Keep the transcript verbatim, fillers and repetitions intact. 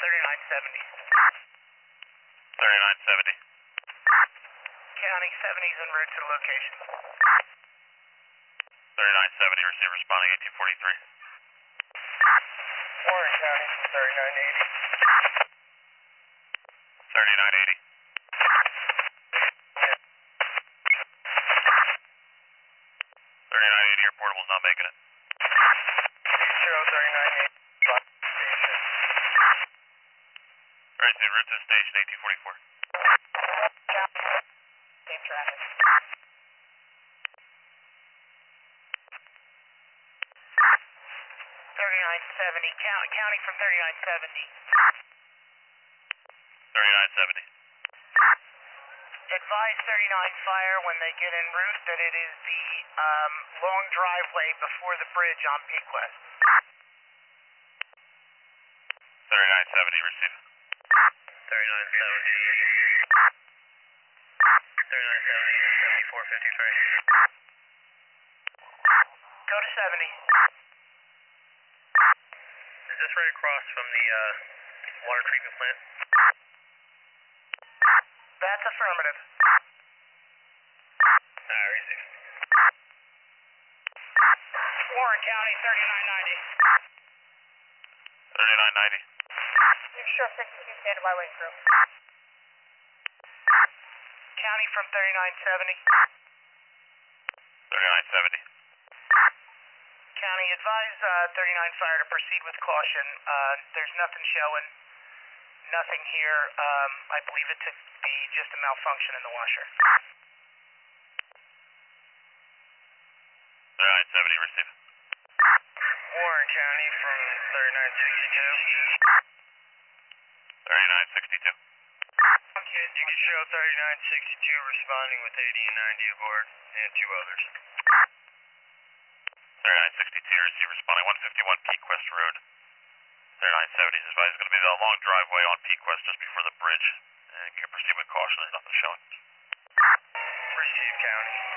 thirty-nine seventy. thirty-nine seventy. County seventies en route to the location. thirty-nine seventy, receive responding eighteen forty-three. Warren County from thirty-nine eighty. thirty-nine eighty. thirty-nine eighty, your portable's not making it. Show thirty-nine eighty. Station. Right, en route to the station, eighteen forty-four. Same traffic. thirty-nine seventy, count, county from thirty-nine seventy. thirty-nine seventy. Advise thirty-nine Fire when they get en route that it is the um, long driveway before the bridge on Pequest. thirty-nine seventy, receive. thirty-nine seventy. thirty-nine seventy, seventy-four fifty-three. Go to seventy. Is this right across from the uh, water treatment plant? That's affirmative. Alright, receive. Warren County, thirty-nine ninety. thirty-nine ninety. You're sure sixty-two standing by way through. County from thirty-nine seventy. thirty-nine seventy. County, advise uh, thirty-nine Fire to proceed with caution. Uh, there's nothing showing, nothing here. Um, I believe it to be just a malfunction in the washer. thirty-nine seventy, receive. Warren County from thirty-nine sixty-two. thirty-nine sixty-two. Okay, you can show thirty-nine sixty-two responding with eighty and ninety aboard, and two others. thirty-nine sixty-two, receive responding one fifty-one Pequest Road. thirty-nine seventy is advised it's going to be the long driveway on Pequest just before the bridge. And you can proceed with caution, there's nothing showing. Receive County.